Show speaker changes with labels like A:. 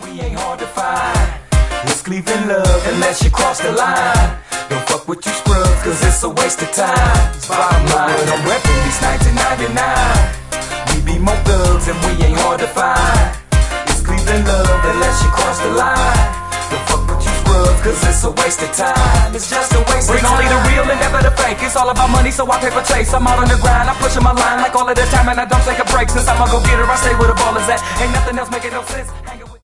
A: we ain't hard to find. It's Cleveland love unless you cross the line. Don't fuck with you scrubs, cause it's a waste of time. It's bottom line, I'm reppin' these 1999. We be more thugs and we ain't hard to find. It's Cleveland love unless you cross the line. Don't fuck with you scrubs, cause it's a waste of time. It's just a waste of time. Bring only the real and never the fake. It's all about money, so I paper chase. I'm out on the grind, I'm pushing my line like all of the time, and I don't take a break. Since I'm a go-getter, I stay where the ball is at. Ain't nothing else making no sense.